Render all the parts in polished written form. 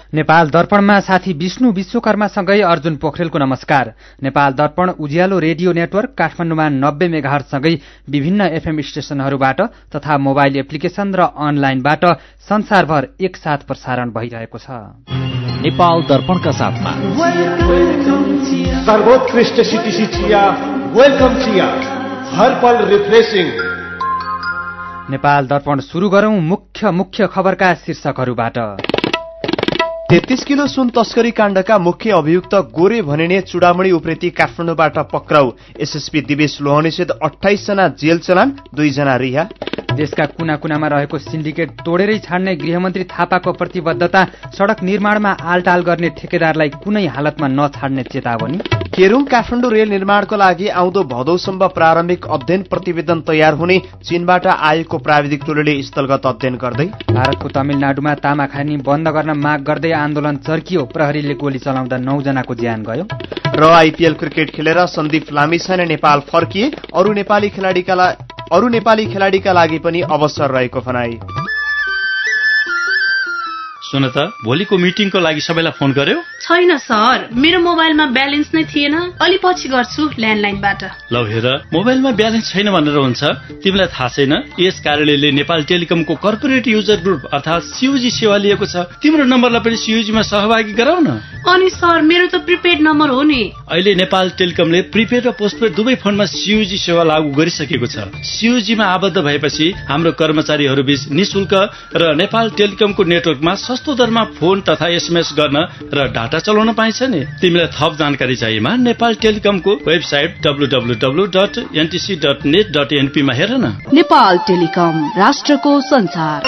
नेपाल दर्पणमा साथी विष्णु विश्वकर्मासँगै अर्जुन पोखरेलको नमस्कार। नेपाल दर्पण उज्यालो रेडियो नेटवर्क काठमाडौँमा 90 मेगाहर्जसँगै विभिन्न एफएम स्टेशनहरूबाट तथा मोबाइल एप्लिकेशन र अनलाइनबाट संसारभर एकसाथ प्रसारण भइरहेको छ। नेपाल दर्पणका साथमा सर्वोत्कृष्ट सिटिसी चिया, वेलकम चिया, हर पल रिफ्रेशिङ। नेपाल दर्पण सुरु गरौं मुख्य खबरका शीर्षकहरूबाट। 33 किलो सुन तस्करी काण्डका मुख्य अभियुक्त गोरे भनिने चुडामणी उप्रेती काठमाडौँबाट पक्राउ। एसएसपी दिवेश लोहनीसहित 28 जना जेल चलान, 2 जना रिहा। देशका कुना कुनामा रहेको सिन्डिकेट तोडेरै छाड्ने गृहमन्त्री थापाको प्रतिबद्धता। सड़क निर्माणमा आलटाल गर्ने ठेकेदारलाई कुनै हालतमा नछाड्ने चेतावनी। केरूङ काठमाडौँ रेल निर्माणको लागि आउँदो भदौसम्म प्रारम्भिक अध्ययन प्रतिवेदन तयार हुने चीनबाट आएको प्राविधिक टोलीले स्थलगत अध्ययन गर्दै। भारतको तमिलनाडुमा तामाखानी बन्द गर्न माग गर्दै आन्दोलन चर्कियो। प्रहरीले गोली चलाउँदा 9 जनाको ज्यान गयो। र आइपीएल क्रिकेट खेलेर सन्दीप लामिछाने नेपाल फर्किए। अरू नेपाली खेलाडीका लागि पनि अवसर रहेको भनाई। सुन त, भोलिको मिटिङको लागि सबैलाई फोन गर्यो? छैन सर, मेरो मोबाइलमा ब्यालेन्स नै थिएन। अलि पछि गर्छु ल्यान्डलाइनबाट। ल हेर, मोबाइलमा ब्यालेन्स छैन भनेर हुन्छ? तिमीलाई थाहा छैन यस कार्यालयले नेपाल टेलिकमको कर्पोरेट युजर ग्रुप अर्थात सीयूजी सेवा लिएको छ। तिम्रो नम्बरलाई पनि सीयूजीमा सहभागी गराउ न। अनि सर, मेरो त प्रिपेड नम्बर हो नि। अहिले नेपाल टेलिकमले प्रिपेड र पोस्टपेड दुवै फोनमा सीयूजी सेवा लागू गरिसकेको छ। सीयूजीमा आबद्ध भएपछि हाम्रो कर्मचारीहरू बीच निशुल्क र नेपाल टेलिकमको नेटवर्कमा सस्तो दरमा फोन तथा एसएमएस गर्न र डाटा चलाउन पाइन्छ नि। तिमीलाई थप जानकारी चाहिएमा नेपाल टेलिकमको वेबसाइट www.ntc.net.np मा हेर न। नेपाल टेलिकम, राष्ट्रको संचार।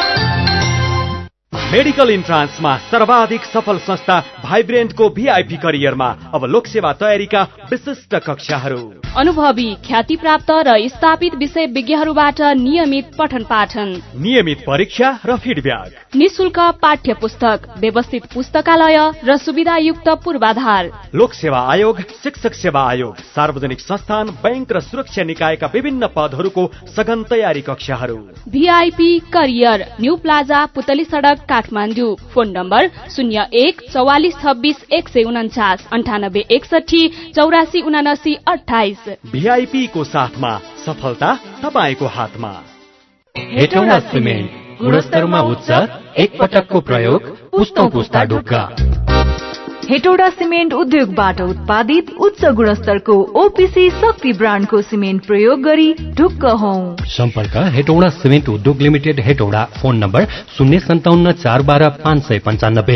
मेडिकल इन्ट्रान्समा सर्वाधिक सफल संस्था भाइब्रेन्टको भिआइपी करियरमा अब लोकसेवा तयारीका विशिष्ट कक्षाहरू। अनुभवी, ख्यातिप्राप्त र स्थापित विषय विज्ञहरूबाट नियमित पठन पाठन, नियमित परीक्षा र फिडब्याक, निशुल्क पाठ्य पुस्तक, व्यवस्थित पुस्तकालय र सुविधायुक्त पूर्वाधार। लोकसेवा आयोग, शिक्षक सेवा आयोग, सार्वजनिक संस्थान, बैंक र सुरक्षा निकायका विभिन्न पदहरूको सघन तयारी कक्षाहरू। भिआइपी करियर, न्यू प्लाजा, पुतली सड़क, काठमाडौँ। Phone number 01 44 26 149 98 61 84 79 28। भिआइपी को साथमा सफलता तपाईको हातमा। हेटौडा सिमेन्ट, गुणस्तरमा उच्च, एक पटकको प्रयोग, पुस्तौं पुस्ता ढुक्का। हेटौडा सिमेन्ट उद्योगबाट उत्पादित उच्च गुणस्तरको ओपीसी शक्ति ब्रान्डको सिमेन्ट प्रयोग गरी ढुक्क हौं। सम्पर्क हेटौडा सिमेन्ट उद्योग limited, Hetauda. Phone number 057 412 595।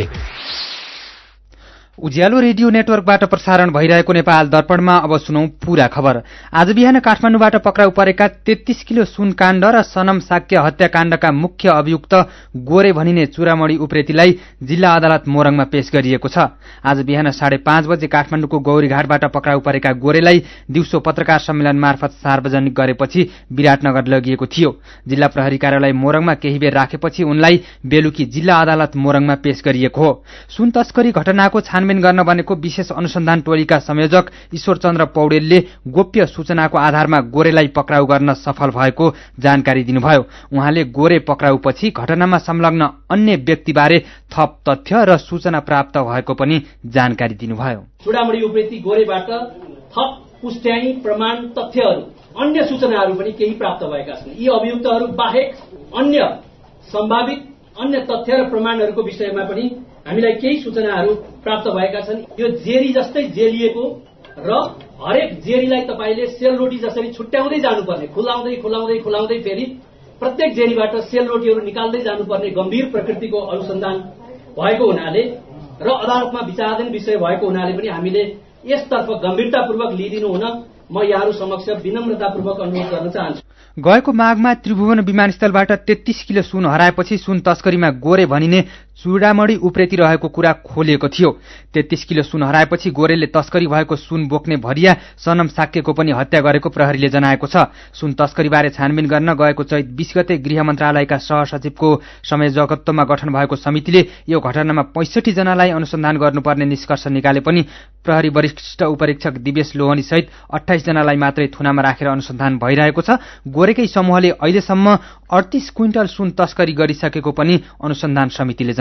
Ujyaalo radio नेटवर्कबाट प्रसारण भइरहेको नेपाल दर्पणमा अब सुनौ पूरा खबर। आज बिहान काठमाडौँबाट पक्राउ परेका 33 किलो सुन काण्ड र सनम साक्य हत्याकाण्डका मुख्य अभियुक्त गोरे भनिने चुडामणी उप्रेतीलाई जिल्ला अदालत मोरङमा पेश गरिएको छ। आज बिहान 5:30 बजे काठमाडौँको गौरीघाटबाट पक्राउ परेका गोरेलाई दिउँसो पत्रकार सम्मेलन मार्फत सार्वजनिक गरेपछि विराटनगर लगिएको थियो। जिल्ला प्रहरी कार्यालय मोरङमा केही बेर राखेपछि उनलाई बेलुकी जिल्ला अदालत मोरङमा पेश गरिएको हो। सुन तस्करी घटनाको छानबिन गर्न बनेको विशेष अनुसन्धान टोलीका संयोजक ईश्वरचन्द्र पौडेलले गोप्य सूचनाको आधारमा गोरेलाई पक्राउ गर्न सफल भएको जानकारी दिनुभयो। उहाँले गोरे पक्राउपछि घटनामा संलग्न अन्य व्यक्तिबारे थप तथ्य र सूचना प्राप्त भएको पनि जानकारी दिनुभयो। चुडामणी उप्रेती गोरेबाट थप पुष्ट्याइ प्रमाण तथ्यहरू, अन्य सूचनाहरू पनि केही प्राप्त भएका छन्। यी अभियुक्तहरू बाहेक अन्य सम्भावित अन्य तथ्य र प्रमाणहरूको विषयमा पनि हामीलाई केही सूचनाहरू प्राप्त भएका छन्। यो जेरी जस्तै जेलिएको र हरेक जेरीलाई तपाईले सेल रोटी जसरी छुट्याउँदै जानुपर्ने, खुलाउँदै खुलाउँदै खुलाउँदै फेरि प्रत्येक जेरीबाट सेल रोटीहरू निकाल्दै जानुपर्ने गम्भीर प्रकृतिको अनुसन्धान भएको हुनाले र अदालतमा विचाराधीन विषय भएको हुनाले पनि हामीले यसतर्फ गम्भीरतापूर्वक लिइदिनु हुन म यहाँहरू समक्ष विनम्रतापूर्वक अनुरोध गर्न चाहन्छु। गएको माघमा त्रिभुवन विमानस्थलबाट 33 किलो सुन हराएपछि सुन तस्करीमा गोरे भनिने चुडामणी उप्रेती रहेको कुरा खोलिएको थियो। 33 किलो सुन हराएपछि गोरेले तस्करी भएको सुन बोक्ने भरिया सनम साक्यको पनि हत्या गरेको प्रहरीले जनाएको छ। सुन तस्करीबारे छानबिन गर्न गएको चैत 20 गते गृह मन्त्रालयका सहसचिवको संयोजकत्वमा गठन भएको समितिले यो घटनामा 65 जनालाई अनुसन्धान गर्नुपर्ने निष्कर्ष निकाले पनि प्रहरी वरिष्ठ उपरीक्षक दिवेश लोहनी सहित 28 जनालाई मात्रै थुनामा राखेर अनुसन्धान भइरहेको छ। गोरेकै समूहले अहिलेसम्म 38 क्विन्टल सुन तस्करी गरिसकेको पनि अनुसन्धान समितिले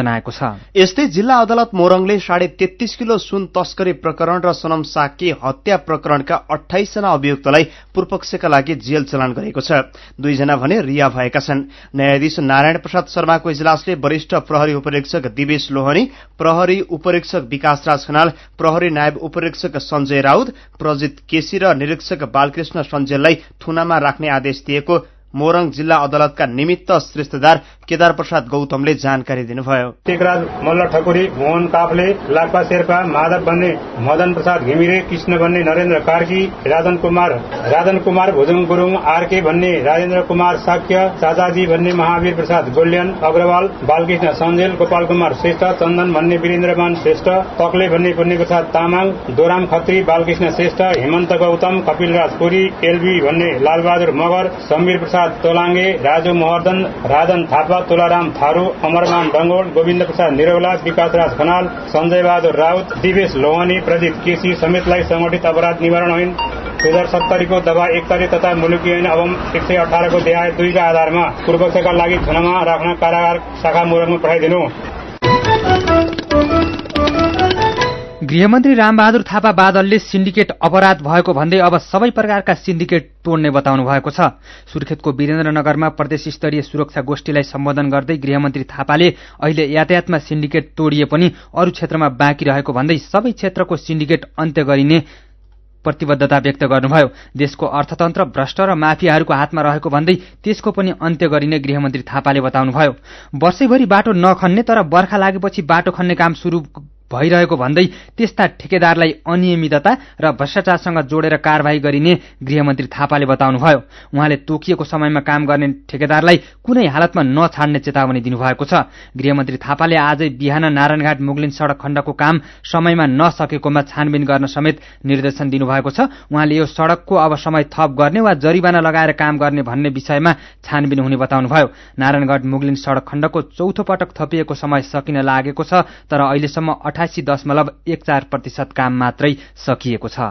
जनाएको छ। यस्तै जिल्ला अदालत मोरङले 33.5 किलो सुन तस्करी प्रकरण र सनम साक्य हत्या प्रकरणका 28 जना अभियुक्तलाई पूर्वपक्षका लागि जेल चलान गरेको छ। 2 जना भने रिहा भएका छन्। न्यायाधीश नारायण प्रसाद शर्माको इजलासले वरिष्ठ प्रहरी उपरीक्षक दिवेश लोहनी, प्रहरी उपरीक्षक विकासराज खनाल, प्रहरी नायब उपरीक्षक सञ्जय राउत, प्रजित केसी र निरीक्षक बालकृष्ण सञ्जेललाई थुनामा राख्ने आदेश दिएको मोरङ जिल्ला अदालतका निमित्त श्रेष्ठदार केदार प्रसाद गौतमले जानकारी दिनुभयो। टेकराज मल्ल ठकुरी, मोहन काफले, लाक्पा शेर्पा, माधव बन्ने, मदन प्रसाद घिमिरे, कृष्ण बन्ने, नरेन्द्र कार्की, राजन कुमार भुजुङ गुरुङ, आरके भन्ने, राजेन्द्र कुमार साक्य, चाचाजी भन्ने, महावीर प्रसाद गोल्यान अग्रवाल, बालकृष्ण सञ्जेल, गोपाल कुमार श्रेष्ठ, चन्दन भन्ने, वीरेन्द्रमान श्रेष्ठ, तक्ले भन्ने, पुण्य प्रसाद तामाङ, दोराम खत्री, बालकृष्ण श्रेष्ठ, हेमन्त गौतम, कपिलराज पुरी, एलबी भन्ने, लालबहादुर मगर, समीर प्रसाद तोलाङ्गे, राजु महर्दन, राजन थापा, तुलाराम थारू, अमरमान डंगोल, गोविन्द प्रसाद निरौला, विकासराज खनाल, संजय बहादुर राउत, दिवेश लोहानी, प्रजित केसी समेतलाई संगठित अपराध निवारण ऐन 2070 को दफा 41 तथा मुलुकी ऐन अवम 118 को देहाय 2 का आधारमा पूर्वपक्षका लागि थुनामा राख्न कारागार शाखा मोरङमा पठाइदिनु। गृहमन्त्री रामबहादुर थापा बादलले सिन्डिकेट अपराध भएको भन्दै अब सबै प्रकारका सिन्डिकेट तोड्ने बताउनु भएको छ। सुर्खेतको वीरेन्द्रनगरमा प्रदेश स्तरीय सुरक्षा गोष्ठीलाई सम्बोधन गर्दै गृहमन्त्री थापाले अहिले यातायातमा सिन्डिकेट तोडिए पनि अरू क्षेत्रमा बाँकी रहेको भन्दै सबै क्षेत्रको सिन्डिकेट अन्त्य गरिने प्रतिबद्धता व्यक्त गर्नुभयो। देशको अर्थतन्त्र भ्रष्ट र माफियाहरूको हातमा रहेको भन्दै त्यसको पनि अन्त्य गरिने गृहमन्त्री थापाले बताउनुभयो। वर्षैभरि बाटो नखन्ने तर बर्खा लागेपछि बाटो खन्ने काम सुरु भइरहेको भन्दै त्यस्ता ठेकेदारलाई अनियमितता र भ्रष्टाचारसँग जोडेर कारबाही गरिने गृहमन्त्री थापाले बताउनुभयो। उहाँले तोकिएको समयमा काम गर्ने ठेकेदारलाई कुनै हालतमा नछाड्ने चेतावनी दिनुभएको छ। गृहमन्त्री थापाले आजै बिहान नारायणघाट मुगलिन सडक खण्डको काम समयमा नसकेकोमा छानबिन गर्न समेत निर्देशन दिनुभएको छ। उहाँले यो सडकको अब समय थप गर्ने वा जरिवाना लगाएर काम गर्ने भन्ने विषयमा छानबिन हुने बताउनुभयो। नारायणघाट मुगलिन सडक खण्डको चौथो पटक थपिएको समय सकिन लागेको छ तर अहिलेसम्म 88.14% काम मात्रै सकिएको छ।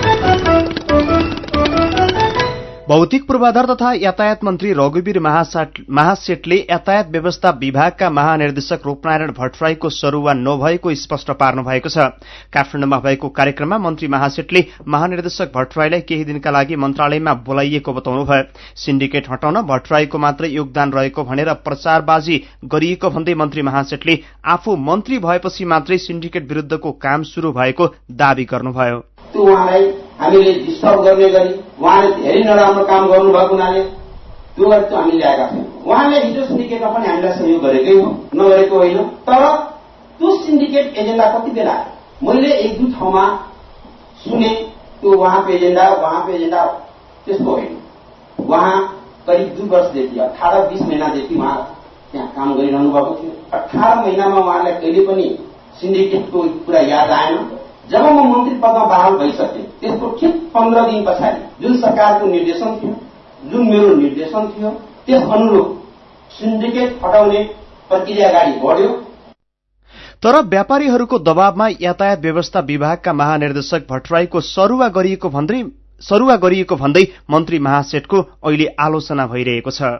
भौतिक पूर्वाधार तथा यातायात मन्त्री रघुवीर महासेठले यातायात व्यवस्था विभागका महानिर्देशक रूपनारायण भट्टराईको सरुवा नभएको स्पष्ट पार्नु भएको छ। काठमाडौँमा भएको कार्यक्रममा मन्त्री महासेठले महानिर्देशक भट्टराईलाई केही दिनका लागि मन्त्रालयमा बोलाइएको बताउनुभयो। सिन्डिकेट हटाउन भट्टराईको मात्रै योगदान रहेको भनेर प्रचारबाजी गरिएको भन्दै मन्त्री महासेठले आफू मन्त्री भएपछि मात्रै सिन्डिकेट विरुद्धको काम शुरू भएको दावी गर्नुभयो। त्यो उहाँलाई हामीले डिस्टर्ब गर्ने गरी उहाँले धेरै नराम्रो काम गर्नुभएको हुनाले त्यो गरी त हामी ल्याएका छौँ। उहाँले हिजो सिन्डिकेटमा पनि हामीलाई सहयोग गरेकै हो, नगरेको होइन। तर त्यो सिन्डिकेट एजेन्डा कति बेला मैले 1-2 ठाउँमा सुने त्यो उहाँको एजेन्डा त्यस्तो होइन। उहाँ करिब 2 वर्षदेखि 18-20 महिनादेखि उहाँ त्यहाँ काम गरिरहनु भएको थियो। 18 महिनामा उहाँलाई कहिले पनि सिन्डिकेटको कुरा याद आएन। जब म मन्त्री पदमा बहाल भइसके त्यसको ठिक 15 दिन पछाडि जुन सरकारको निर्देशन थियो, जुन मेरो निर्देशन थियो, त्यस अनुरूप सिन्डिकेट हटाउने प्रक्रिया अगाडि बढ्यो। तर व्यापारीहरूको दबावमा यातायात व्यवस्था विभागका महानिर्देशक भट्टराईको सरुवा गरिएको भन्दै मन्त्री महासेठको अहिले आलोचना भइरहेको छ।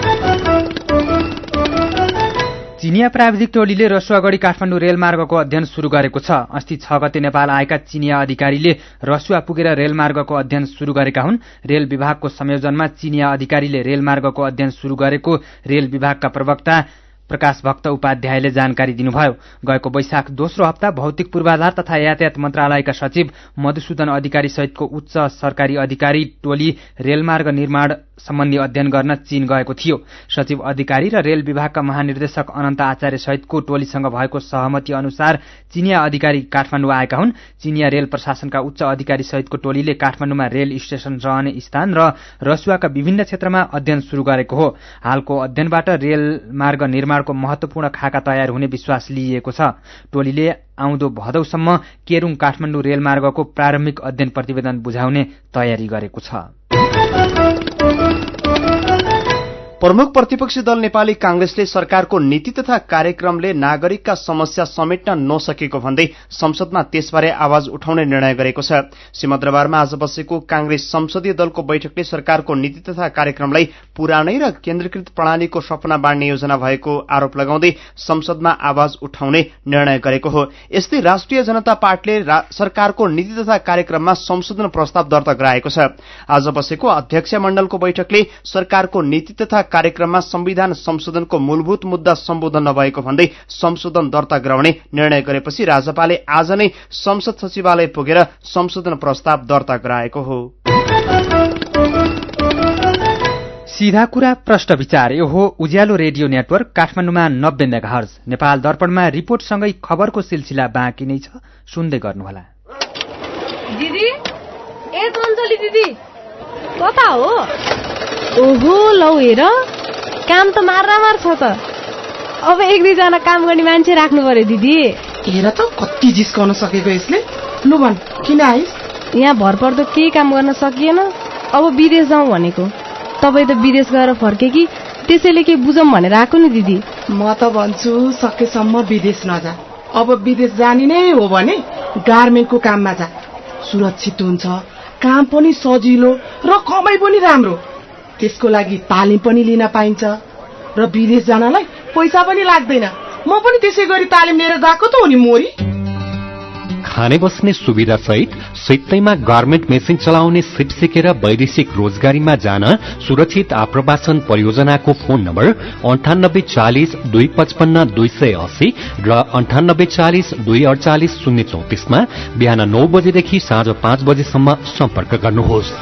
चिनिया प्राविधिक टोलीले रसुवागढी काठमाडौँ रेलमार्गको अध्ययन शुरू गरेको छ। अस्ति 6 गते नेपाल आएका चिनिया अधिकारीले रसुवा पुगेर रेलमार्गको अध्ययन शुरू गरेका हुन्। रेल विभागको संयोजनमा चिनिया अधिकारीले रेलमार्गको अध्ययन शुरू गरेको रेल विभागका प्रवक्ता प्रकाश भक्त उपाध्यायले जानकारी दिनुभयो। गएको वैशाख दोस्रो हप्ता भौतिक पूर्वाधार तथा यातायात मन्त्रालयका सचिव मधुसूदन अधिकारी सहितको उच्च सरकारी अधिकारी टोली रेलमार्ग निर्माण सम्बन्धी अध्ययन गर्न चीन गएको थियो। सचिव अधिकारी र रेल विभागका महानिर्देशक अनन्त आचार्य सहितको टोलीसँग भएको सहमति अनुसार चिनिया अधिकारी काठमाडौँ आएका हुन्। चिनिया रेल प्रशासनका उच्च अधिकारी सहितको टोलीले काठमाडौँमा रेल स्टेशन रहने स्थान र रसुवाका विभिन्न क्षेत्रमा अध्ययन शुरू गरेको हो। हालको अध्ययनबाट रेलमार्ग निर्माणको महत्वपूर्ण खाका तयार हुने विश्वास लिइएको छ। टोलीले आउँदो भदौसम्म केरुङ काठमाडौँ रेलमार्गको प्रारम्भिक अध्ययन प्रतिवेदन बुझाउने तयारी गरेको छ। प्रमुख प्रतिपक्षी दल नेपाली कांग्रेसले सरकारको नीति तथा कार्यक्रमले नागरिकका समस्या समेट्न नसकेको भन्दै संसदमा त्यसबारे आवाज उठाउने निर्णय गरेको छ। सिंहदरबारमा आज बसेको कांग्रेस संसदीय दलको बैठकले सरकारको नीति तथा कार्यक्रमलाई पुरानै र केन्द्रीकृत प्रणालीको सपना बाँड्ने योजना भएको आरोप लगाउँदै संसदमा आवाज उठाउने निर्णय गरेको हो। यस्तै राष्ट्रिय जनता पार्टीले सरकारको नीति तथा कार्यक्रममा संशोधन प्रस्ताव दर्ता गराएको छ। आज बसेको अध्यक्ष मण्डलको बैठकले सरकारको नीति तथा कार्यक्रममा संविधान संशोधनको मूलभूत मुद्दा सम्बोधन नभएको भन्दै संशोधन दर्ता गराउने निर्णय गरेपछि राज्यपालले आज नै संसद सचिवालय पुगेर संशोधन प्रस्ताव दर्ता गराएको हो। सीधा कुरा प्रश्न विचार यो हो उज्यालो रेडियो नेटवर्क काठमाडौँमा 90 मेगाहर्ज। नेपाल दर्पणमा रिपोर्टसँगै खबरको सिलसिला बाँकी नै छ, सुन्दै गर्नुहोला। दिदी ए चञ्चली दिदी कता हो? ओहो लौ हेर काम त मार छ त। अब 1-2 काम गर्ने मान्छे राख्नु पर्यो दिदी। हेर त कति जिस्काउन सकेको यसले। लु भन किन आइस? यहाँ भरपर्दो केही काम गर्न सकिएन, अब विदेश जाउँ भनेको। तपाईँ त विदेश गएर फर्के कि त्यसैले के बुझौँ भनेर आएको नि दिदी। म त भन्छु सकेसम्म विदेश नजा। अब विदेश जाने नै हो भने गार्मेन्टको काममा जा, सुरक्षित हुन्छ, काम पनि सजिलो र कमाइ पनि राम्रो। त्यसको लागि तालिम पनि लिन पाइन्छ र विदेश जानलाई पैसा पनि लाग्दैन। म पनि त्यसै गरी तालिम लिएर गएको त हो नि मोरी। खाने बस्ने सुविधा सहित सित्तैमा गार्मेन्ट मेसिन चलाउने सिप सिकेर वैदेशिक रोजगारीमा जान सुरक्षित आप्रवासन परियोजनाको फोन नम्बर 9840 255 280 र 9840 248 034 मा बिहान 9 बजेदेखि साँझ 5 बजेसम्म सम्पर्क गर्नुहोस्।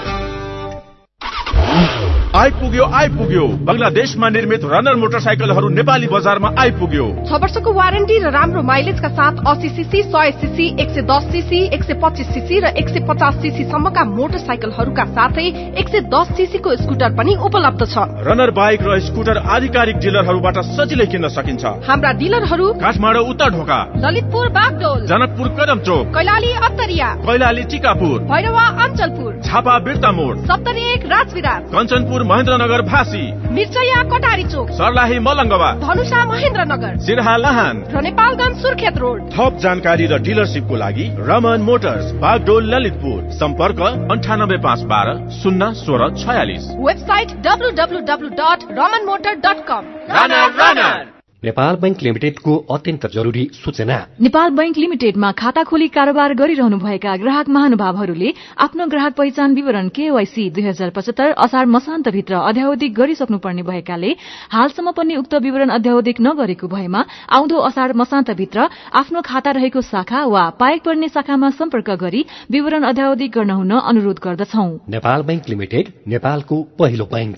आइपुग्यो बंगलादेशमा निर्मित रनर मोटरसाइकलहरू नेपाली बजारमा आइपुग्यो। 6 वर्षको वारेन्टी र राम्रो माइलेजका साथ 80 सीसी, 100 सीसी, 110 सीसी, 125 सीसी र 150 सीसी सम्मका मोटरसाइकलहरूका साथै 110 सीसी को स्कुटर पनि उपलब्ध छ। रनर बाइक र स्कुटर आधिकारिक डिलरहरूबाट सजिलै किन्न सकिन्छ। हाम्रा डिलरहरू काठमाडौँ उत्तर ढोका, ललितपुर बागडोल, जनकपुर कदमचोक, कैलाली अत्तरिया, कैलाली टिकापुर, भैरवा अञ्चलपुर, झापा बिर्ता मोड, सप्तरी 1 राजविराज, कञ्चनपुर महेन्द्रनगर भासी, मिर्चया कटारी चोक, सर्लाही मलंगवा, धनुषा महेन्द्रनगर, सिरहा लाहान र नेपालगञ्ज सुर्खेत रोड। थप जानकारी र डिलरशिपको लागि रमन मोटर्स बागडोल ललितपुर, सम्पर्क 9851 016 46। Website www.ramanmotor.com। नेपाल बैंक लिमिटेडको अत्यन्त जरुरी सूचना। नेपाल बैंक लिमिटेडमा खाता खोली कारोबार गरिरहनुभएका ग्राहक महानुभावहरूले आफ्नो ग्राहक पहिचान विवरण केवाईसी 2075 असार मसान्तभित्र अध्यावधिक गरिसक्नुपर्ने भएकाले हालसम्म पनि उक्त विवरण अध्यावधिक नगरेको भएमा आउँदो असार मसान्तभित्र आफ्नो खाता रहेको शाखा वा पाएक पर्ने शाखामा सम्पर्क गरी विवरण अध्यावधिक गर्न हुन अनुरोध गर्दछौं। नेपाल बैंक लिमिटेड, नेपालको पहिलो बैंक।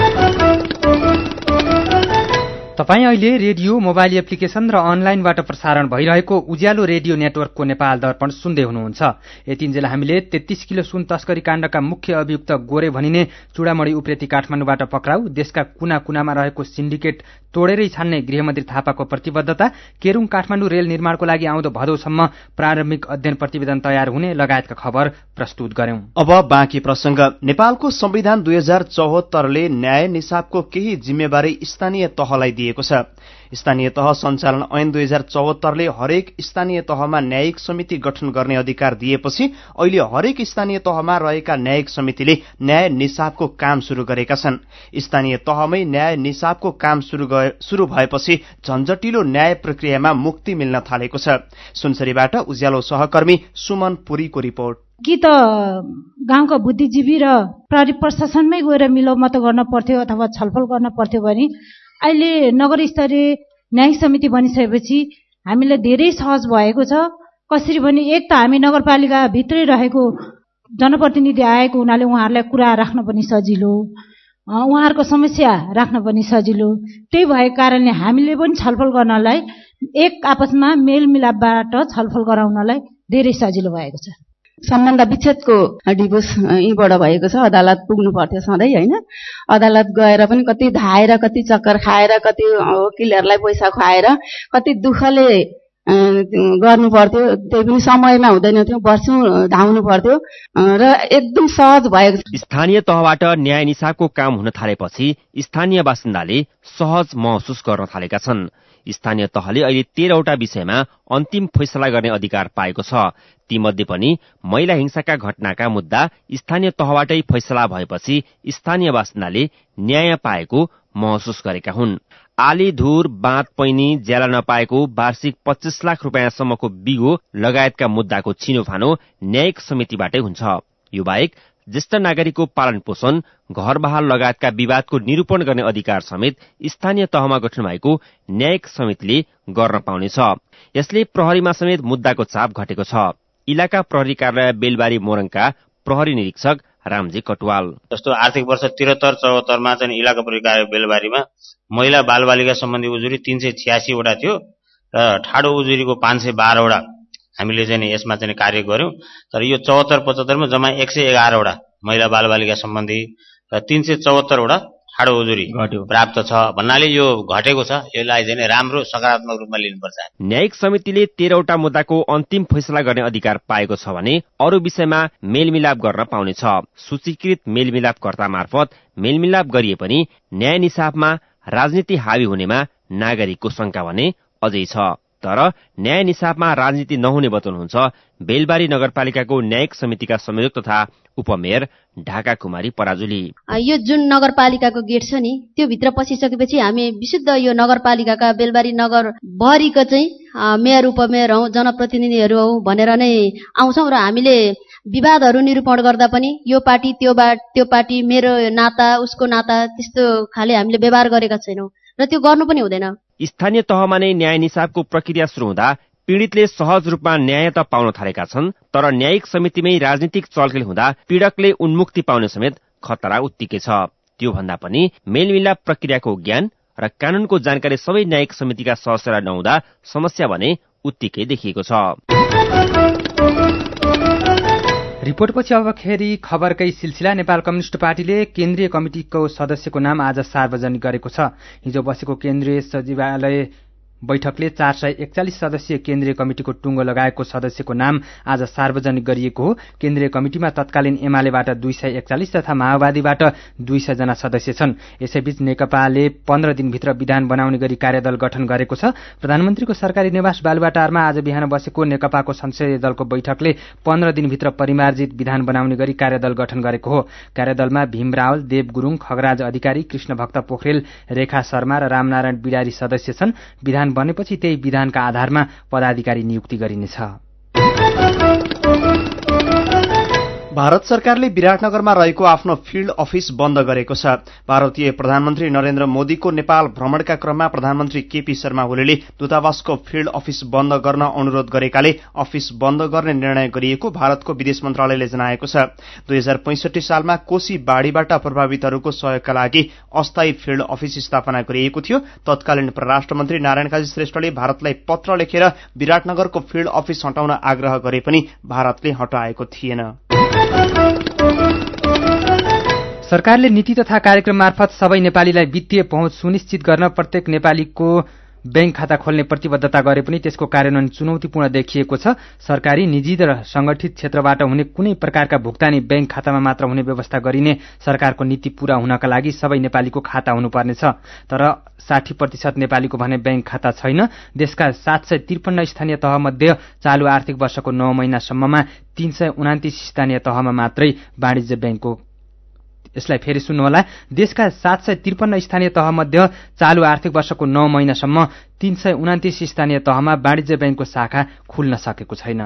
तपाईँ अहिले रेडियो, मोबाइल एप्लिकेशन र अनलाइनबाट प्रसारण भइरहेको उज्यालो रेडियो नेटवर्कको नेपाल दर्पण सुन्दै हुनुहुन्छ। यतिन्जेल हामीले 33 किलो सुन तस्करी काण्डका मुख्य अभियुक्त गोरे भनिने चूडामणी उप्रेती काठमाडौँबाट पक्राउ, देशका कुना कुनामा रहेको सिन्डिकेट तोडेरै छान्ने गृहमन्त्री थापाको प्रतिबद्धता, केरूङ काठमाडौँ रेल निर्माणको लागि आउँदो भदौसम्म प्रारम्भिक अध्ययन प्रतिवेदन तयार हुने लगायतका खबर प्रस्तुत गर्यौं। अब बाँकी प्रसंग। नेपालको संविधान 2074ले न्याय निसाबको केही जिम्मेवारी स्थानीय तहलाई दिएको छ। स्थानीय तह सञ्चालन ऐन 2074ले हरेक स्थानीय तहमा न्यायिक समिति गठन गर्ने अधिकार दिएपछि अहिले हरेक स्थानीय तहमा रहेका न्यायिक समितिले न्याय निसाबको काम शुरू गरेका छन्। स्थानीय तहमै न्याय निसाबको काम शुरू भएपछि झन्झटिलो न्याय प्रक्रियामा मुक्ति मिल्न थालेको छ। सुनसरीबाट उज्यालो सहकर्मी सुमन पुरीको रिपोर्ट। कि त गाउँका बुद्धिजीवी र प्रहरी प्रशासनमै गएर मिलोमत गर्न पर्थ्यो अथवा छलफल गर्न पर्थ्यो भने अहिले नगर स्तरीय न्यायिक समिति बनिसकेपछि हामीलाई धेरै सहज भएको छ। कसरी भने एक त हामी नगरपालिका भित्रै रहेको जनप्रतिनिधि आएको हुनाले उहाँहरूलाई कुरा राख्न पनि सजिलो, उहाँहरूको समस्या राख्न पनि सजिलो। त्यही भएको कारणले हामीले पनि छलफल गर्नलाई एक आपसमा मेलमिलापबाट छलफल गराउनलाई धेरै सजिलो भएको छ। सम्बन्ध विच्छेदको डिभोर्स यहीँबाट भएको छ। अदालत पुग्नु पर्थ्यो सधैँ होइन, अदालत गएर पनि कति धाएर, कति चक्कर खाएर, कति वकिलहरूलाई पैसा खुवाएर, कति दुःखले गर्नु पर्थ्यो, त्यही पनि समयमा हुँदैन थियो, वर्षौं धाउनु पर्थ्यो र एकदम सहज भएको छ। स्थानीय तहबाट न्याय निसाबको काम हुन थालेपछि स्थानीय बासिन्दाले सहज महसुस गर्न थालेका छन्। स्थानीय तहले अहिले 13वटा विषयमा अन्तिम फैसला गर्ने अधिकार पाएको छ। तीमध्ये पनि महिला हिंसाका घटनाका मुद्दा स्थानीय तहबाटै फैसला भएपछि स्थानीय बासिन्दाले न्याय पाएको महसुस गरेका हुन्। आली, धुर, बाँध, पैनी, ज्याला नपाएको वार्षिक 25 लाख रुपियाँसम्मको बिगो लगायतका मुद्दाको छिनोफानो न्यायिक समितिबाटै हुन्छ। यो बाहेक ज्येष्ठ नागरिकको पालन पोषण, घर बहाल लगायतका विवादको निरूपण गर्ने अधिकार समेत स्थानीय तहमा गठन भएको न्यायिक समितिले गर्न पाउनेछ। यसले प्रहरीमा समेत मुद्दाको चाप घटेको छ। इलाका प्रहरी कार्यालय बेलबारी मोरङका प्रहरी निरीक्षक रामजी कटवाल। जस्तो आर्थिक वर्ष 73-74 मा चाहिँ इलाका प्रहरी कार्यालय बेलबारीमा महिला बालबालिका सम्बन्धी उजुरी 386 वटा थियो र ठाडो उजुरीको 512 वटा हामीले चाहिँ यसमा चाहिँ कार्य गर्यौं। तर यो 74-75 मा जम्मा 111 वटा महिला बालबालिका सम्बन्धी र 374 वटा ठाडो उजुरी प्राप्त छ भन्नाले यो घटेको छ। यसलाई चाहिँ राम्रो सकारात्मक रूपमा लिनुपर्छ। न्यायिक समितिले 13वटा मुद्दाको अन्तिम फैसला गर्ने अधिकार पाएको छ भने अरू विषयमा मेलमिलाप गर्न पाउनेछ। सूचीकृत मेलमिलापकर्ता मार्फत मेलमिलाप गरिए पनि न्याय निसाबमा राजनीति हावी हुनेमा नागरिकको शंका भने अझै छ। तर न्याय निसाबमा राजनीति नहुने बताउनुहुन्छ बेलबारी नगरपालिकाको न्यायिक समितिका संयोजक तथा उपमेयर ढाका कुमारी पराजुली। यो जुन नगरपालिकाको गेट छ नि त्यो भित्र पसिसकेपछि हामी विशुद्ध यो नगरपालिकाका बेलबारी नगर भरिको चाहिँ मेयर उपमेयर हौ जनप्रतिनिधिहरू हौ भनेर नै आउँछौं र हामीले विवादहरू निरूपण गर्दा पनि यो पार्टी त्यो पार्टी मेरो नाता उसको नाता त्यस्तो खाले हामीले व्यवहार गरेका छैनौं र त्यो गर्नु पनि हुँदैन। स्थानीय तहमा नै न्याय निसाबको प्रक्रिया शुरू हुँदा पीड़ितले सहज रूपमा न्याय त पाउन थालेका छन्, तर न्यायिक समितिमै राजनीतिक चलखेल हुँदा पीड़कले उन्मुक्ति पाउने समेत खतरा उत्तिकै छ। त्यो भन्दा पनि मेलमिलाप प्रक्रियाको ज्ञान र कानूनको जानकारी सबै न्यायिक समितिका सदस्यलाई नहुँदा समस्या भने उत्तिकै देखिएको छ। रिपोर्टपछि अब फेरि खबरकै सिलसिला। नेपाल कम्युनिष्ट पार्टीले केन्द्रीय कमिटिको सदस्यको नाम आज सार्वजनिक गरेको छ। हिजो बसेको केन्द्रीय सचिवालय बैठकले 441 सदस्यीय केन्द्रीय कमिटिको टुङ्गो लगाएको सदस्यको नाम आज सार्वजनिक गरिएको हो। केन्द्रीय कमिटिमा तत्कालीन एमालेबाट 241 तथा माओवादीबाट 200 जना सदस्य छन्। यसैबीच नेकपाले 15 दिनभित्र विधान बनाउने गरी कार्यदल गठन गरेको छ। प्रधानमन्त्रीको सरकारी निवास बालुवाटारमा आज बिहान बसेको नेकपाको संसदीय दलको बैठकले 15 दिनभित्र परिमार्जित विधान बनाउने गरी कार्यदल गठन गरेको हो। कार्यदलमा भीम रावल, देव गुरुङ, खगराज अधिकारी, कृष्णभक्त पोखरेल, रेखा शर्मा र रामनारायण बिडारी सदस्य छन्। विधान बनेपछि त्यही विधानका आधारमा पदाधिकारी नियुक्ति गरिनेछ। भारत सरकारले विराटनगरमा रहेको आफ्नो फिल्ड अफिस बन्द गरेको छ। भारतीय प्रधानमन्त्री नरेन्द्र मोदीको नेपाल भ्रमणका क्रममा प्रधानमन्त्री केपी शर्मा ओलीले दूतावासको फिल्ड अफिस बन्द गर्न अनुरोध गरेकाले अफिस बन्द गर्ने निर्णय गरिएको भारतको विदेश मन्त्रालयले जनाएको छ। 2065 सालमा कोशी बाढ़ीबाट प्रभावितहरूको सहयोगका लागि अस्थायी फिल्ड अफिस स्थापना गरिएको थियो। तत्कालीन परराष्ट्र मन्त्री नारायण काजी श्रेष्ठले भारतलाई पत्र लेखेर विराटनगरको फिल्ड अफिस हटाउन आग्रह गरे पनि भारतले हटाएको थिएन। सरकारले नीति तथा कार्यक्रम मार्फत सबै नेपालीलाई वित्तीय पहुँच सुनिश्चित गर्न प्रत्येक नेपालीको बैंक खाता खोल्ने प्रतिबद्धता गरे पनि त्यसको कार्यान्वयन चुनौतीपूर्ण देखिएको छ। सरकारी, निजी र संगठित क्षेत्रबाट हुने कुनै प्रकारका भुक्तानी बैंक खातामा मात्र हुने व्यवस्था गरिने सरकारको नीति पूरा हुनका लागि सबै नेपालीको खाता हुनुपर्नेछ। तर 60% नेपालीको भने बैंक खाता छैन। देशका 753 स्थानीय तहमध्ये चालु आर्थिक वर्षको 9 महिनासम्ममा 329 स्थानीय तहमा मात्रै वाणिज्य बैंकको यसलाई फेरि सुन्नुहोला। देशका 753 स्थानीय तहमध्ये चालु आर्थिक वर्षको 9 महिनासम्म 329 स्थानीय तहमा वाणिज्य बैंकको शाखा खुल्न सकेको छैन।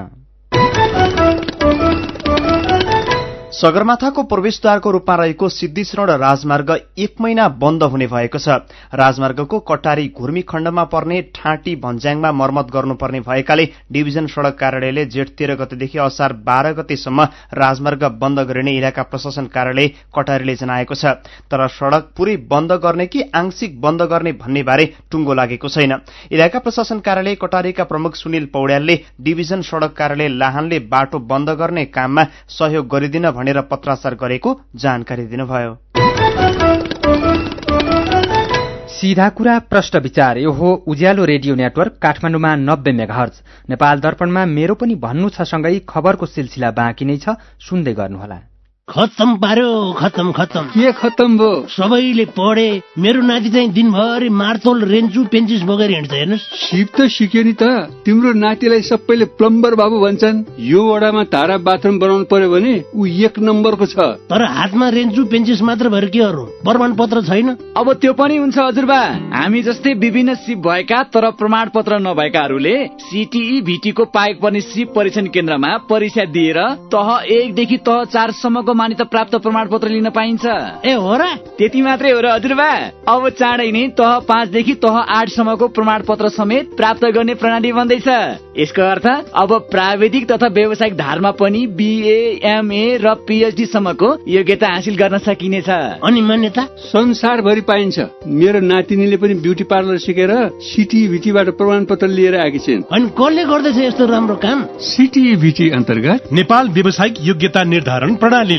सगरमाथाको प्रवेशद्वारको रूपमा रहेको सिद्धिश्रवण राजमार्ग 1 महिना बन्द हुने भएको छ। राजमार्गको कटारी घुर्मी खण्डमा पर्ने ठाँटी भन्ज्याङमा मर्मत गर्नुपर्ने भएकाले डिभिजन सड़क कार्यालयले जेठ 13 गतेदेखि असार 12 गतेसम्म राजमार्ग बन्द गरिने इलाका प्रशासन कार्यालय कटारीले जनाएको छ। तर सड़क पूरै बन्द गर्ने कि आंशिक बन्द गर्ने भन्ने बारे टुङ्गो लागेको छैन। इलाका प्रशासन कार्यालय कटारीका प्रमुख सुनिल पौड्यालले डिभिजन सड़क कार्यालय लाहानले बाटो बन्द गर्ने काममा सहयोग गरिदिन भनेर पत्राचार गरेको जानकारी दिनुभयो। सीधा कुरा प्रश्न विचार यो हो उज्यालो रेडियो नेटवर्क काठमाडौँमा 90 मेगाहर्ज। नेपाल दर्पणमा मेरो पनि भन्नु छ सँगै खबरको सिलसिला बाँकी नै छ, सुन्दै गर्नुहोला। खत्तम पार्यो, खत्तम खत्तम। के खत्तम भयो? सबैले पढे, मेरो नाति चाहिँ दिनभरि मार्तोल रेन्चु पेन्चिस बोकेर हिँड्छ। हेर्नुहोस्, सिप त सिक्यो नि त। तिम्रो नातिलाई सबैले प्लम्बर बाबु भन्छन्। यो वडामा धारा बाथरुम बनाउनु पर्यो भने ऊ 1 नम्बरको छ। तर हातमा रेन्चु पेन्चिस मात्र भएर के अरू प्रमाण पत्र छैन। अब त्यो पनि हुन्छ हजुरबा। हामी जस्तै विभिन्न सिप भएका तर प्रमाण पत्र नभएकाहरूले सीटीई भीटीको पाएक पर्ने सिप परीक्षण केन्द्रमा परीक्षा दिएर तह 1 देखि तह 4 सम्मको मान्यता प्राप्त प्रमाणपत्र लिन पाइन्छ। ए हो र? त्यति मात्रै हो र हजुरबा। अब चाँडै नै तह 5 देखि तह 8 सम्मको प्रमाणपत्र समेत प्राप्त गर्ने प्रणाली बन्दैछ। यसको अर्थ अब प्राविधिक तथा व्यावसायिक धारमा पनि बीए, एमए र पीएचडी सम्मको योग्यता हासिल गर्न सकिनेछ। अनि मान्यता संसारभरि पाइन्छ। मेरो नातिनीले पनि ब्युटी पार्लर सिकेर सीटीई भीटीबाट प्रमाणपत्र लिएर आएकी छिन्। अनि कसले गर्दैछ यस्तो राम्रो काम? सीटीई भीटी अन्तर्गत नेपाल व्यावसायिक योग्यता निर्धारण प्रणालीले।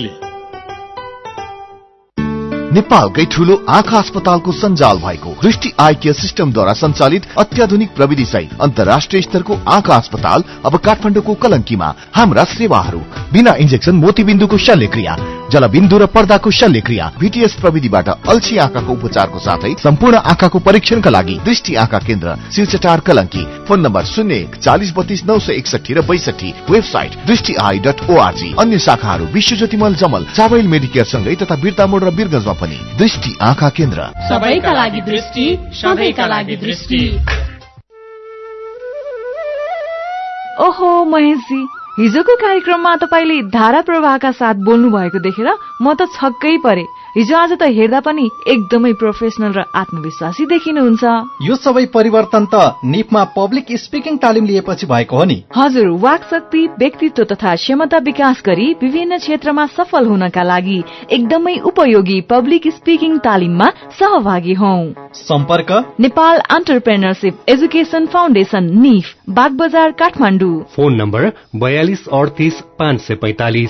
नेपालकै ठूलो आँखा अस्पतालको सञ्जाल भएको दृष्टि आई केयर सिस्टमद्वारा सञ्चालित अत्याधुनिक प्रविधि सहित अन्तर्राष्ट्रिय स्तरको आँखा अस्पताल अब काठमाडौँको कलंकीमा। हाम्रा सेवाहरू बिना इन्जेक्सन मोतीबिन्दुको शल्यक्रिया, जलबिन्दु र पर्दाको शल्यक्रिया, भीटीएस प्रविधिबाट अल्छी आँखाको उपचारको साथै सम्पूर्ण आँखाको परीक्षणका लागि दृष्टि आँखा केन्द्र सिलचटार कलंकी। फोन नम्बर 01 40 32 961 र 62। वेबसाइट दृष्टिआई.org। अन्य शाखाहरू विश्वज्योतिमल जमल, चावल मेडिकेयर सँगै तथा बिर्ता मोड र बिरगंजमा पनि दृष्टि आँखा केन्द्र। सबैका लागि दृष्टि, सधैँका लागि दृष्टि। ओहो महेशजी, हिजोको कार्यक्रममा तपाईले धारा प्रवाहका साथ बोल्नु भएको देखेर म त छक्कै परे। हिजो आज त हेर्दा पनि एकदमै प्रोफेसनल र आत्मविश्वासी देखिनुहुन्छ। यो सबै परिवर्तन त निपमा पब्लिक स्पिकिङ तालिम लिएपछि भएको हो नि। हजुर, वाक शक्ति, व्यक्तित्व तथा क्षमता विकास गरी विभिन्न क्षेत्रमा सफल हुनका लागि एकदमै उपयोगी पब्लिक स्पिकिङ तालिममा सहभागी हौं। सम्पर्क नेपाल एन्टरप्रेन्योरशिप एजुकेसन फाउन्डेशन, निफ, Bagbazar, Kathmandu. Phone number 42 38 545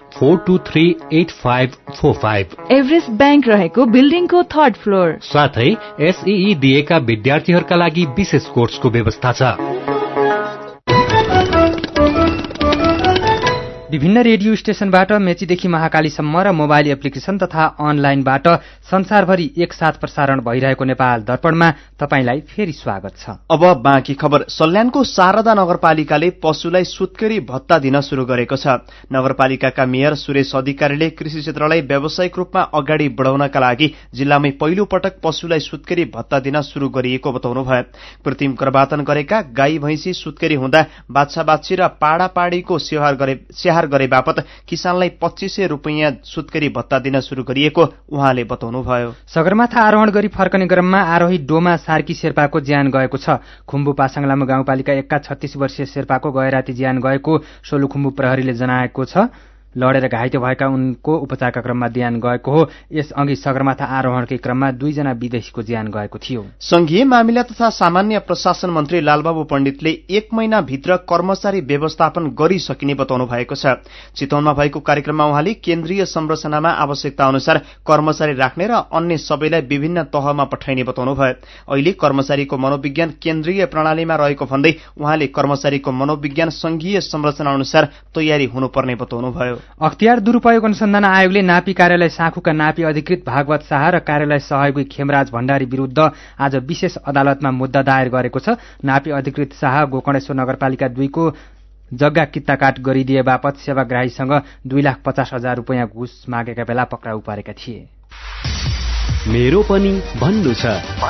4238545। Everest bank रहेको बिल्डिङको 3rd फ्लोर। साथै एसईई दिएका विद्यार्थीहरूका लागि विशेष कोर्सको व्यवस्था छ। विभिन्न रेडियो स्टेशनबाट मेचीदेखि महाकालीसम्म र मोबाइल एप्लिकेशन तथा अनलाइनबाट संसारभरि एकसाथ प्रसारण भइरहेको नेपाल दर्पणमा तपाईंलाई फेरि स्वागत छ। अब बाँकी खबर। सल्यानको शारदा नगरपालिकाले पशुलाई सुत्केरी भत्ता दिन शुरू गरेको छ। नगरपालिकाका मेयर सुरेश अधिकारीले कृषि क्षेत्रलाई व्यावसायिक रूपमा अगाडि बढाउनका लागि जिल्लामै पहिलो पटक पशुलाई सुत्केरी भत्ता दिन शुरू गरिएको बताउनुभयो। कृत्रिम गर्भाधान गरेका गाई भैंसी सुत्केरी हुँदा बाछा बाछी र पाडा पाडीको स्याहार गरे बापत किसानलाई 2500 रुपैयाँ सुत्केरी भत्ता दिन शुरू गरिएको उहाँले बताउनुभयो। सगरमाथा आरोहण गरी फर्कने क्रममा आरोही डोमा सार्की शेर्पाको ज्यान गएको छ। खुम्बु पासाङ लामो गाउँपालिका 36 वर्षीय शेर्पाको गएराती ज्यान गएको सोलुखुम्बु प्रहरीले जनाएको छ। लडेर घाइते भएका उनको उपचारका क्रममा ज्यान गएको हो। यसअघि सगरमाथा आरोहणकै क्रममा 2 जना विदेशीको ज्यान गएको थियो। संघीय मामिला तथा सामान्य प्रशासन मन्त्री लालबाबु पण्डितले 1 महिनाभित्र कर्मचारी व्यवस्थापन गरिसकिने बताउनु भएको छ। चितवनमा भएको कार्यक्रममा उहाँले केन्द्रीय संरचनामा आवश्यकता अनुसार कर्मचारी राख्ने र अन्य सबैलाई विभिन्न तहमा पठाइने बताउनुभयो। अहिले कर्मचारीको मनोविज्ञान केन्द्रीय प्रणालीमा रहेको भन्दै उहाँले कर्मचारीको मनोविज्ञान संघीय संरचना अनुसार तयारी हुनुपर्ने बताउनुभयो। अख्तियार दुरूपयोग अनुसन्धान आयोगले नापी कार्यालय साँखुका नापी अधिकृत भागवत शाह र कार्यालय सहयोगी खेमराज भण्डारी विरूद्ध आज विशेष अदालतमा मुद्दा दायर गरेको छ। नापी अधिकृत शाह गोकर्णेश्वर नगरपालिका 2 को जग्गा कित्ताकाट गरिदिए बापत सेवाग्राहीसँग 2,50,000 रुपैयाँ घुस मागेका बेला पक्राउ परेका थिए। मेरो पनि भन्नु छ।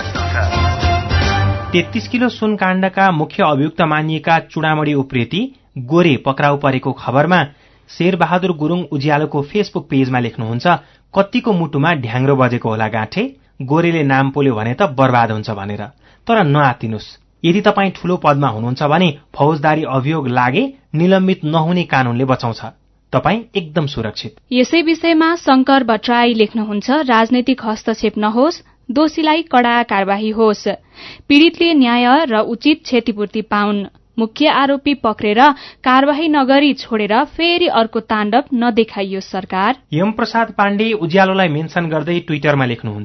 33 किलो सुन काण्डका मुख्य अभियुक्त मानिएका चुडामणी उप्रेती गोरे पक्राउ परेको खबरमा शेरबहादुर गुरुङ उज्यालोको फेसबुक पेजमा लेख्नुहुन्छ, कत्तिको मुटुमा ढ्याङ्ग्रो बजेको होला गाँठे, गोरेले नाम पोल्यो भने त बर्बाद हुन्छ भनेर। तर नआतिनुस्, यदि तपाईँ ठूलो पदमा हुनुहुन्छ भने फौजदारी अभियोग लागे निलम्बित नहुने कानूनले बचाउँछ। तपाईँ एकदम सुरक्षित। यसै विषयमा शंकर भट्टराई लेख्नुहुन्छ, राजनैतिक हस्तक्षेप नहोस्, दोषीलाई कड़ा कार्यवाही होस्, पीड़ितले न्याय र उचित क्षतिपूर्ति पाउन्, मुख्य आरोपी पक्रेर कार्यवाही नगरी छोडेर फेरि अर्को ताण्डव नदेखाइयोस् सरकार। यम प्रसाद पाण्डे उज्यालोलाई मेन्सन गर्दै ट्विटरमा लेख्नुहुन्छ,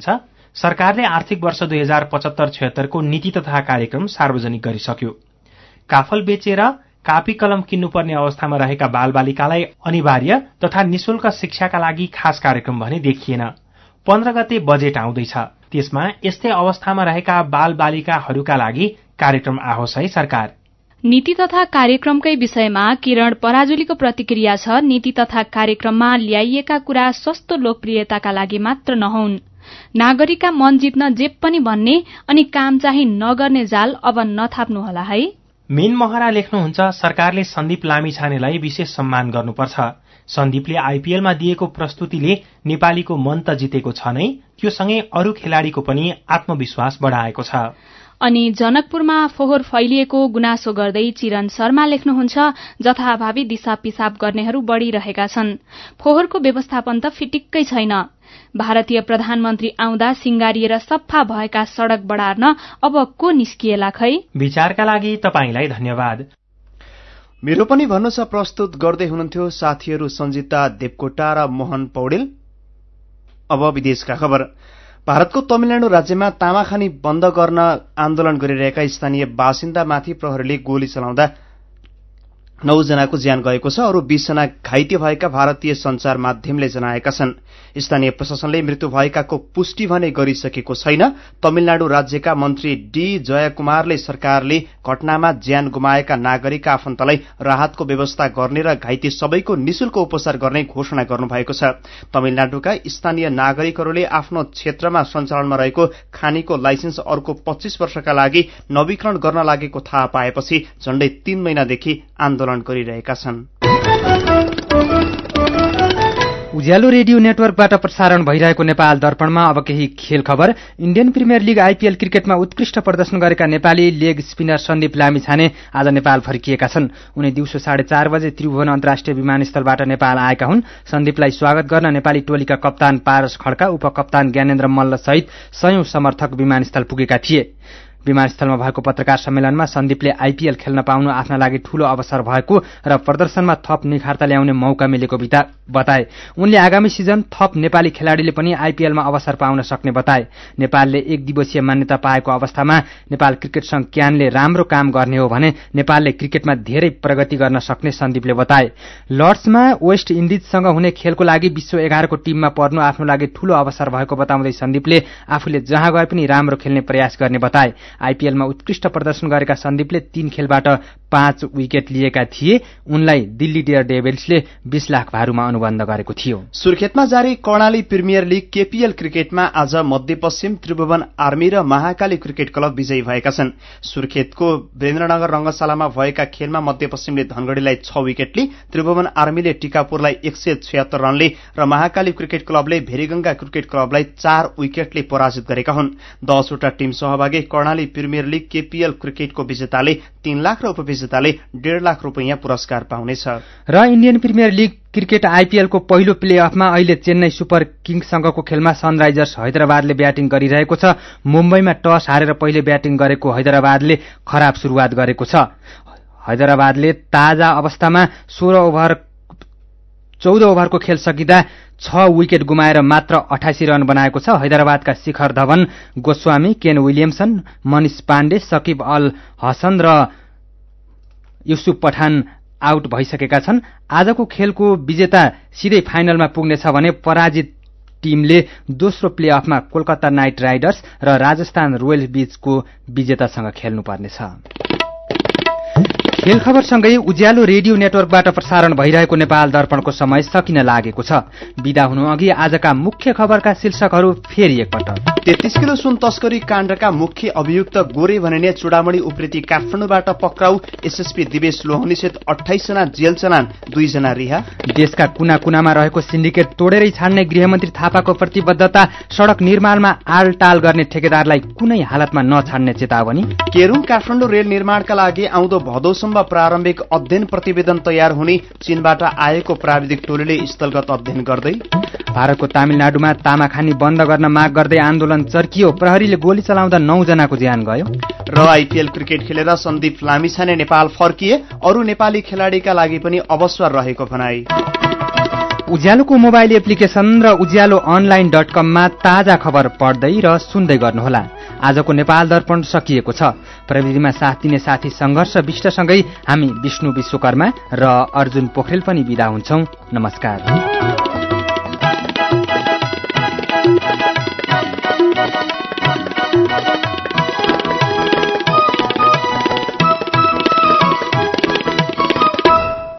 सरकारले आर्थिक वर्ष 2075-76 को नीति तथा कार्यक्रम सार्वजनिक गरिसक्यो। काफल बेचेर कापी कलम किन्नुपर्ने अवस्थामा रहेका बालबालिकालाई अनिवार्य तथा निशुल्क शिक्षाका लागि खास कार्यक्रम भने देखिएन। 15 गते बजेट आउँदैछ, त्यसमा यस्तै अवस्थामा रहेका बालबालिकाहरूका लागि कार्यक्रम आओस् है सरकार। नीति तथा कार्यक्रमकै विषयमा किरण पराजुलीको प्रतिक्रिया छ। नीति तथा कार्यक्रममा ल्याइएका कुरा सस्तो लोकप्रियताका लागि मात्र नहुन्, नागरिकका मन जित्न जे पनि भन्ने अनि काम चाहिँ नगर्ने जाल अब नथाप्नुहोला है। मेन महरा लेख्नुहुन्छ, सरकारले सन्दीप लामिछानेलाई विशेष सम्मान गर्नुपर्छ। सन्दीपले आईपीएलमा दिएको प्रस्तुतिले नेपालीको मन त जितेको छ नै, त्यो सँगै अरू खेलाड़ीको पनि आत्मविश्वास बढाएको छ। अनि जनकपुरमा फोहोर फैलिएको गुनासो गर्दै चिरन शर्मा लेख्नुहुन्छ, जथाभावी दिशा पिसाब गर्नेहरू बढ़िरहेका छन्। फोहोरको व्यवस्थापन त फिटिक्कै छैन। भारतीय प्रधानमन्त्री आउँदा सिंगारिएर सफा भएका सड़क बढार्न अब को निस्किएला खै। विचारका लागि तपाईंलाई धन्यवाद। मेरो पनि भन्नु छ प्रस्तुत गर्दै हुनुहुन्थ्यो साथीहरू सञ्जिता देवकोटा र मोहन पौडेल। अब विदेशका खबर। भारतको तमिलनाडु राज्यमा तामाखानी बन्द गर्न आन्दोलन गरिरहेका स्थानीय बासिन्दामाथि प्रहरीले गोली चलाउँदा 9 जनाको ज्यान गएको छ। अरू 20 जना घाइते भएका भारतीय संचार माध्यमले जनाएका छन्। स्थानीय प्रशासनले मृत्यु भएकाको पुष्टि भने गरिसकेको छैन। तमिलनाडु राज्यका मन्त्री डी जयकुमारले सरकारले घटनामा ज्यान गुमाएका नागरिकका आफन्तलाई राहतको व्यवस्था गर्ने र घाइते सबैको निशुल्क उपचार गर्ने घोषणा गर्नुभएको छ। तमिलनाडुका स्थानीय नागरिकहरूले आफ्नो क्षेत्रमा सञ्चालनमा रहेको खानीको लाइसेन्स अर्को 25 वर्षका लागि नवीकरण गर्न लागेको थाहा पाएपछि झण्डै 3 महिनादेखि आन्दोलन गरिरहेका छन्। उज्यालो रेडियो नेटवर्कबाट प्रसारण भइरहेको नेपाल दर्पणमा अब केही खेल खबर। इन्डियन प्रिमियर लीग आईपीएल क्रिकेटमा उत्कृष्ट प्रदर्शन गरेका नेपाली लेग स्पिनर सन्दीप लामिछाने आज नेपाल फर्किएका छन्। उनी दिउँसो 4:30 बजे त्रिभुवन अन्तर्राष्ट्रिय विमानस्थलबाट नेपाल आएका हुन्। सन्दीपलाई स्वागत गर्न नेपाली टोलीका कप्तान पारस खड्का, उपकप्तान ज्ञानेन्द्र मल्ल सहित 100 समर्थक विमानस्थल पुगेका थिए। विमानस्थलमा भएको पत्रकार सम्मेलनमा सन्दीपले आईपीएल खेल्न पाउनु आफ्ना लागि ठूलो अवसर भएको र प्रदर्शनमा थप निखारता ल्याउने मौका मिलेको बताए। उनले आगामी सिजन थप नेपाली खेलाड़ीले पनि आईपीएलमा अवसर पाउन सक्ने बताए। नेपालले एक दिवसीय मान्यता पाएको अवस्थामा नेपाल क्रिकेट संघ क्यानले राम्रो काम गर्ने हो भने नेपालले क्रिकेटमा धेरै प्रगति गर्न सक्ने सन्दीपले बताए। लर्ड्समा वेस्ट इन्डिजसँग हुने खेलको लागि विश्व 11 को टिममा पर्नु आफ्नो लागि ठूलो अवसर भएको बताउँदै सन्दीपले आफूले जहाँ गए पनि राम्रो खेल्ने प्रयास गर्ने बताए। आईपीएलमा उत्कृष्ट प्रदर्शन गरेका सन्दीपले 3 खेलबाट 5 विकेट लिएका थिए। उनलाई दिल्ली डेयरडेभिल्सले 20 लाख भारूमा अनुबन्ध गरेको थियो। सुर्खेतमा जारी कर्णाली प्रिमियर लीग केपीएल क्रिकेटमा आज मध्यपश्चिम त्रिभुवन आर्मी र महाकाली क्रिकेट क्लब विजयी भएका छन्। सुर्खेतको वीरेन्द्रनगर रंगशालामा भएका खेलमा मध्यपश्चिमले धनगढ़ीलाई 6 विकेटले, त्रिभुवन आर्मीले टिकापुरलाई 176 रनले र महाकाली क्रिकेट क्लबले भेरीगंगा क्रिकेट क्लबलाई 4 विकेटले पराजित गरेका हुन्। 10 वटा टिम सहभागी कर्णाली प्रिमियर लीग केपीएल क्रिकेटको विजेताले 3 लाख र उपविजेताले 1.5 लाख रुपैयाँ पुरस्कार पाउनेछ। र इन्डियन प्रिमियर लीग क्रिकेट आईपीएलको पहिलो प्ले अफमा अहिले चेन्नई सुपर किङ्ससँगको खेलमा सनराइजर्स हैदराबादले ब्याटिङ गरिरहेको छ। मुम्बईमा टस हारेर पहिले ब्याटिङ गरेको हैदराबादले खराब सुरुवात गरेको छ। हैदराबादले ताजा अवस्थामा 14 ओभरको खेल सकिँदा 6 विकेट गुमाएर मात्र 88 रन बनाएको छ। हैदराबादका शिखर धवन, गोस्वामी, केन विलियमसन, मनिष पाण्डे, सकिब अल हसन र युसुफ पठान आउट भइसकेका छन्। आजको खेलको विजेता सिधै फाइनलमा पुग्नेछ भने पराजित टिमले दोस्रो प्ले अफमा कोलकाता नाइट राइडर्स र राजस्थान रोयल्स बीचको विजेतासँग खेल्नुपर्नेछ। खेल खबरसँगै उज्यालो रेडियो नेटवर्कबाट प्रसारण भइरहेको नेपाल दर्पणको समय सकिन लागेको छ। बिदा हुनु अघि आजका मुख्य खबरका शीर्षकहरू फेरि एकपटक। 33 किलो सुन तस्करी काण्डका मुख्य अभियुक्त गोरे भनिने चुडामणी उप्रेती काठमाडौँबाट पक्राउ, एसएसपी दिवेश लोहनीसहित 28 जना जेल चलान, 2 जना रिहा। देशका कुना कुनामा रहेको सिन्डिकेट तोडेरै छाड्ने गृहमन्त्री थापाको प्रतिबद्धता, सड़क निर्माणमा आलटाल गर्ने ठेकेदारलाई कुनै हालतमा नछाड्ने चेतावनी। केरूङ काठमाडौँ रेल निर्माणका लागि आउँदो भदौसम्म प्रारम्भिक अध्ययन प्रतिवेदन तयार हुने चीनबाट आएको प्राविधिक टोलीले स्थलगत अध्ययन गर्दै। भारतको तमिलनाडुमा तामाखानी बन्द गर्न माग गर्दै आन्दोलन चर्कियो, प्रहरीले गोली चलाउँदा 9 जनाको ज्यान गयो। र आईपीएल क्रिकेट खेलेर सन्दीप लामिछाने नेपाल फर्किए, अरू नेपाली खेलाड़ीका लागि पनि अवसर रहेको भनाई। उज्यालोको मोबाइल एप्लिकेशन र ujalonline.com-मा ताजा खबर पढ्दै र सुन्दै गर्नुहोला। आजको नेपाल दर्पण सकिएको छ। प्रविधिमा साथ दिने साथी संघर्ष विष्टसँगै हामी विष्णु विश्वकर्मा र अर्जुन पोखरेल पनि बिदा हुन्छौं। नमस्कार।